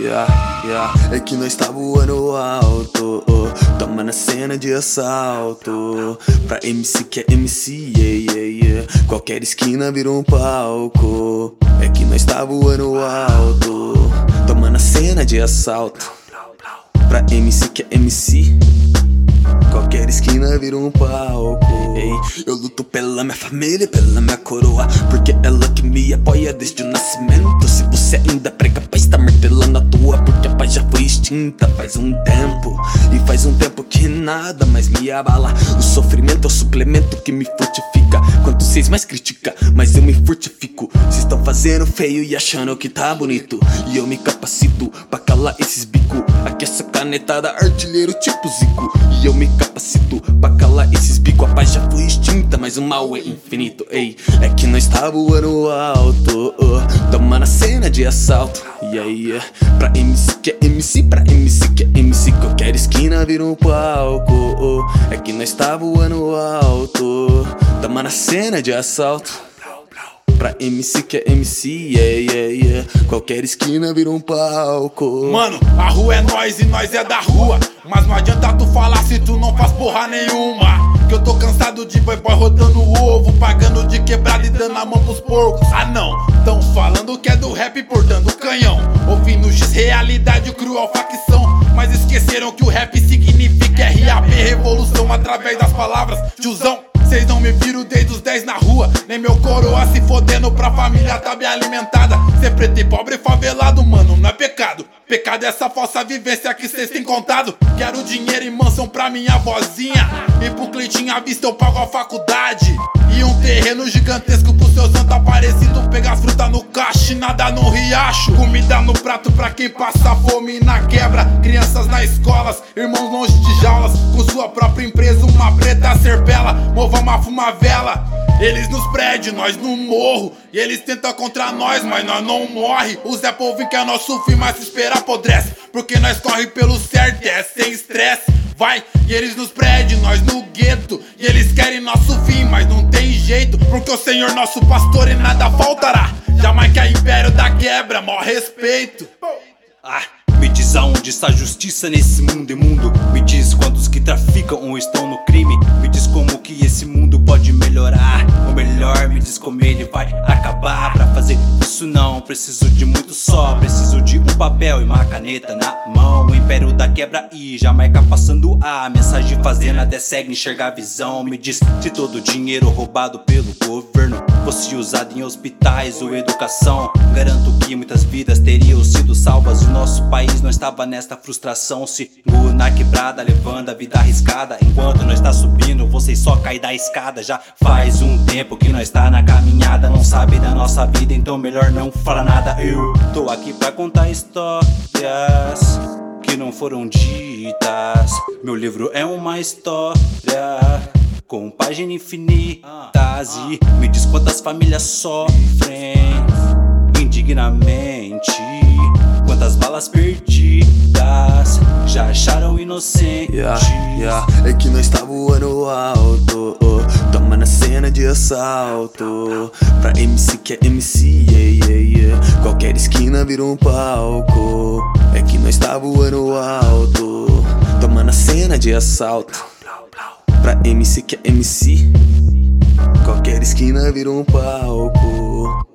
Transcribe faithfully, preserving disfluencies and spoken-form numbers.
yeah, yeah. É que nós tá voando alto, oh. Toma na cena de assalto. Pra M C que é M C, yeah, yeah, yeah. Qualquer esquina vira um palco. É que nós tá voando alto. Toma na cena de assalto. Pra M C que é M C. Qualquer esquina vira um palco. Ei, eu luto pela minha família, pela minha coroa, porque ela que me apoia desde o nascimento. Se você ainda prega paz, tá martelando a tua, porque a paz já foi extinta faz um tempo. E faz um tempo que nada mais me abala. O sofrimento é o suplemento que me fortifica. Quanto vocês mais criticam, mas eu me fortifico. Vocês estão fazendo feio e achando que tá bonito, e eu me capacito pra calar esses bicos. Aqui essa canetada, artilheiro tipo Zico. E eu me capacito pra calar esses bicos. A paz já foi extinta, mas o mal é infinito. Ei, é que nós tá voando alto, oh. Toma na cena de assalto, yeah, yeah. Pra M C que é M C, pra M C que é M C. Qualquer esquina vira um palco, oh. É que nós tá voando alto. Toma na cena de assalto. Pra M C que é M C, yeah, yeah, yeah. Qualquer esquina vira um palco. Mano, a rua é nós e nós é da rua. Mas não adianta tu falar se tu não faz porra nenhuma. Que eu tô cansado de boy boy rodando o ovo, pagando de quebrado e dando a mão pros porcos. Ah não, tão falando que é do rap portando canhão, ouvindo X realidade, cruel facção. Mas esqueceram que o rap significa R A P, revolução através das palavras. Tiozão, cês não me viram desde os dez na rua, nem meu coroa se fodendo pra família tá bem alimentada. Ser preto e pobre e favelado, mano, não é pecado. Pecado é essa falsa vivência que cês têm contado. Quero dinheiro e mansão pra minha vozinha, e pro Cleitinho à vista eu pago a faculdade. E um terreno gigantesco pro seu santo aparecido. Pegar fruta no caixa e nada no riacho. Comida no prato pra quem passa fome na quebra. Crianças na escolas, irmãos longe de jaulas. Com sua própria empresa, uma preta a ser bela. Mova uma fumavela. Eles nos prédios, nós no morro. E eles tentam contra nós, mas nós não morre. O Zé Povinho que é nosso fim, mas se esperar apodrece. Porque nós corre pelo certo, é sem estresse. Vai, e eles nos prédios, nós no gueto. E eles querem nosso fim, mas não tem jeito. Porque o Senhor nosso pastor e nada faltará. Jamaica é império da quebra, maior respeito. Ah, me diz aonde está a justiça nesse mundo imundo. Me diz quantos que traficam ou estão no crime. Me diz como que esse mundo pode melhorar. Ou melhor, me diz como ele vai acabar. Pra fazer isso não preciso de muito só. Preciso de um papel e uma caneta na mão. O império da quebra e Jamaica passando a mensagem fazendo até segue enxergar a visão. Me diz se todo o dinheiro roubado pelo governo fosse usado em hospitais ou educação. Garanto que muitas vidas teriam sido salvas. O nosso país não estava nesta frustração. Seguro na quebrada, levando a vida arriscada. Enquanto nós tá subindo, vocês só caem da escada. Já faz um tempo que nós tá na caminhada. Não sabe da nossa vida, então melhor não falar nada. Eu tô aqui pra contar histórias que não foram ditas. Meu livro é uma história com páginas infinitas. E me diz quantas famílias sofrem indignamente. Quantas balas perdidas já acharam inocente. Yeah, yeah. É que nós tá voando alto, oh. Toma na cena de assalto. Pra M C que é M C, yeah, yeah, yeah. Qualquer esquina vira um palco. É que nós tá voando alto. Toma na cena de assalto. Pra M C que é M C. Qualquer esquina vira um palco.